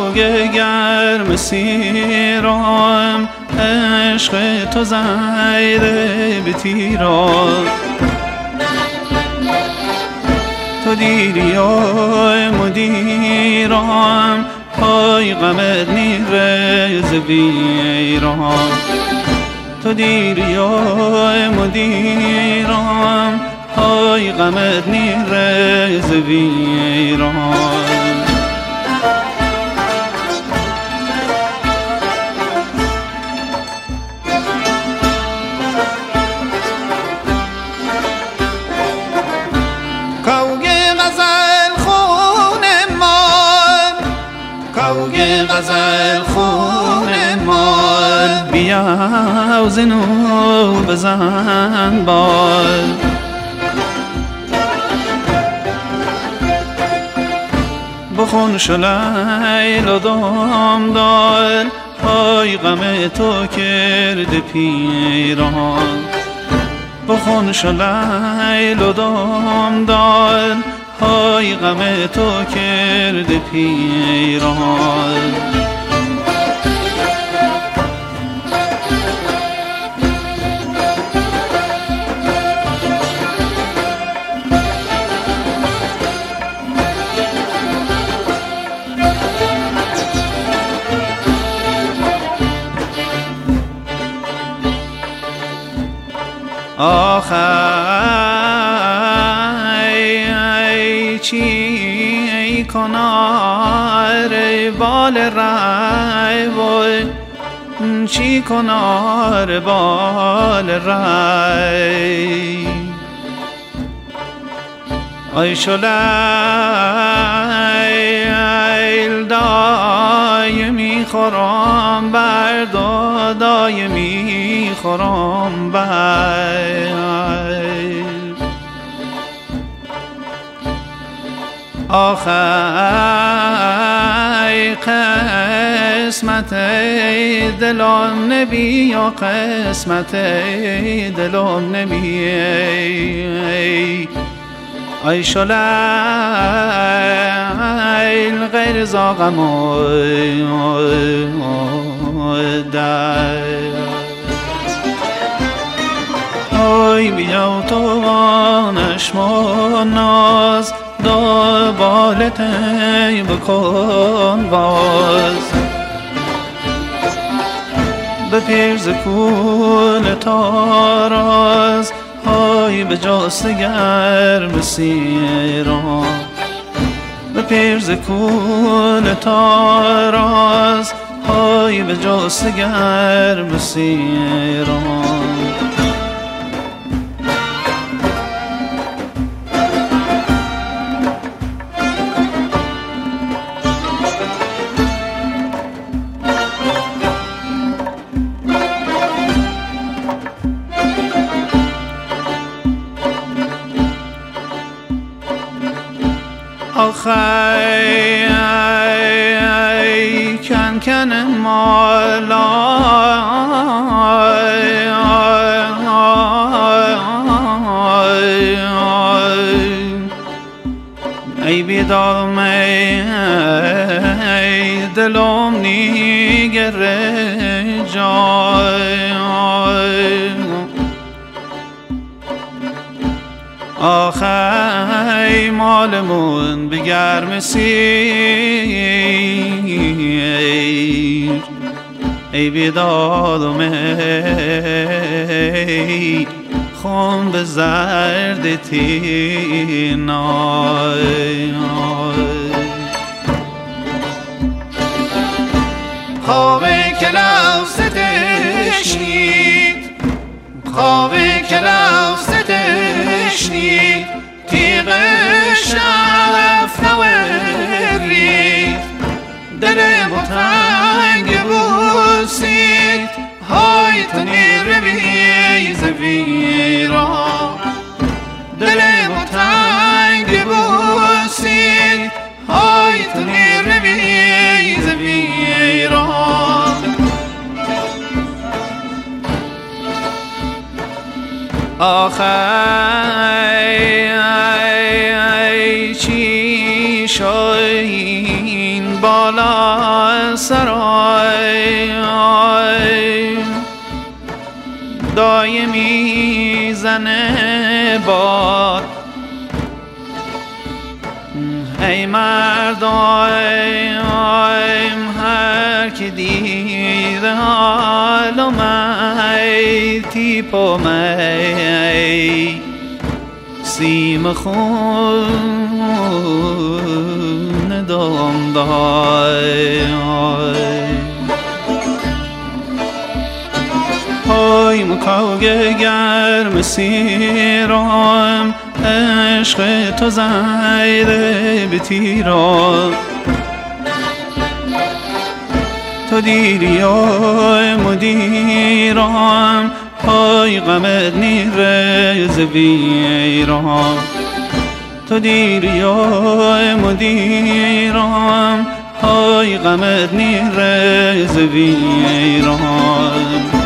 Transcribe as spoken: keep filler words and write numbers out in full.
کوگ گرم سیرام عشق تو زیده به تیرام تو دیری های مدیرام پای غمت نیره زویرام تو دیری های مدیرام پای غمت نیره زویرام غزل خون مال بیا و زنو بزن بال بخون شلیل و دام دال پای غم تو کرده پیران بخون شلیل و دام دال پای غم تو کرده پیران آخی چی کنار بال رای وی چی کنار بال رای ای شلیل دایمی خورم بر دایمی خورم بر آخی قسمت دلم نبی یا قسمت دلم نبی ای شلیل غیر زاغم در ای بیا تو نشما ناز دنبالت بکن باز به پیرز کول تاراز های به جاست گرم سیران به پیرز کول تاراز های به جاست گرم سیران آخی کن کن مالا ای بیدام ای دلم نیگره جای آخی مالمون بگرم سیر ای بیدادم ای خون به زرد تینای خواب کلاوس تشنید خواب کلاوس تشنید تیغ شف نورید دل بطنگ بوسید های تنیر بیز ویران دل بطنگ بوسید های تنیر بیز ویران آخی چی شاین بالا سرای دایمی زنه باد ای مردایم هر که دیده حالم ای تیپم ای سیم خون دام دای های مکاوگه گرم سیرام عشق تو زیده به تیرام تو دیری های مدیرام های غمت نیرز ویرام تو دیری های مدیرام های غمت نیرز ویرام